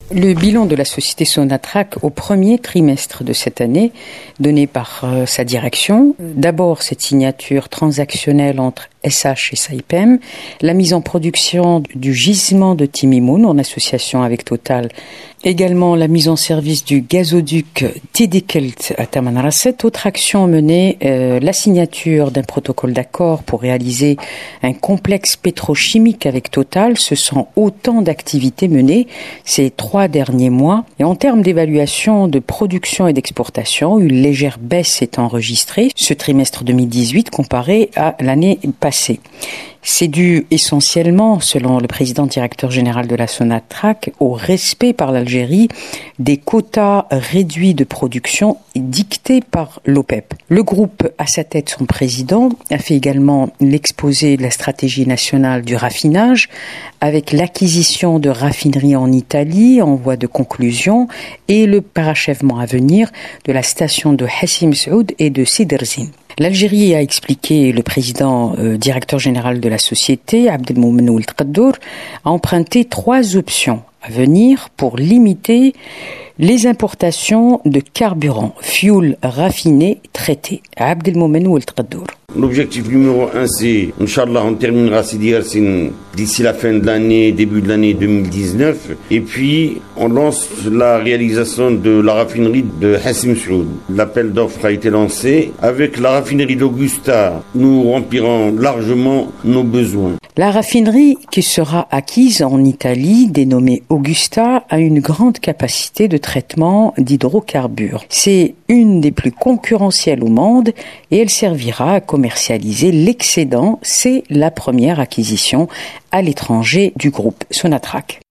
Le bilan de la société Sonatrach au premier trimestre de cette année, donné par sa direction. D'abord, cette signature transactionnelle entre SH et Saipem, la mise en production du gisement de Timimoun en association avec Total, également la mise en service du gazoduc Tidikelt à Tamanrasset. Autre action menée, la signature d'un protocole d'accord pour réaliser un complexe pétrochimique avec Total. Ce sont autant d'activités menées ces 3 derniers mois. Et en termes d'évaluation de production et d'exportation, une légère baisse est enregistrée ce trimestre 2018 comparé à l'année passée. C'est dû essentiellement, selon le président directeur général de la Sonatrach, au respect par l'Algérie des quotas réduits de production dictés par l'OPEP. Le groupe, à sa tête son président, a fait également l'exposé de la stratégie nationale du raffinage avec l'acquisition de raffineries en Italie en voie de conclusion et le parachèvement à venir de la station de Hassim Saoud et de Siderzine. L'Algérie a expliqué, le président directeur général de la société, Abdelmomen Ould Qaddour, a emprunté 3 options à venir pour limiter les importations de carburant, fuel raffiné traité. Abdelmomen Ould Qaddour. L'objectif numéro 1, c'est, Inch'Allah, on terminera Sidi Yassine d'ici la fin de l'année, début de l'année 2019. Et puis, on lance la réalisation de la raffinerie de Hassim Saoud. L'appel d'offres a été lancé. Avec la raffinerie d'Augusta, nous remplirons largement nos besoins. La raffinerie qui sera acquise en Italie, dénommée Augusta, a une grande capacité de traitement d'hydrocarbures. C'est une des plus concurrentielles au monde et elle servira à commercialiser l'excédent. C'est la première acquisition à l'étranger du groupe Sonatrach.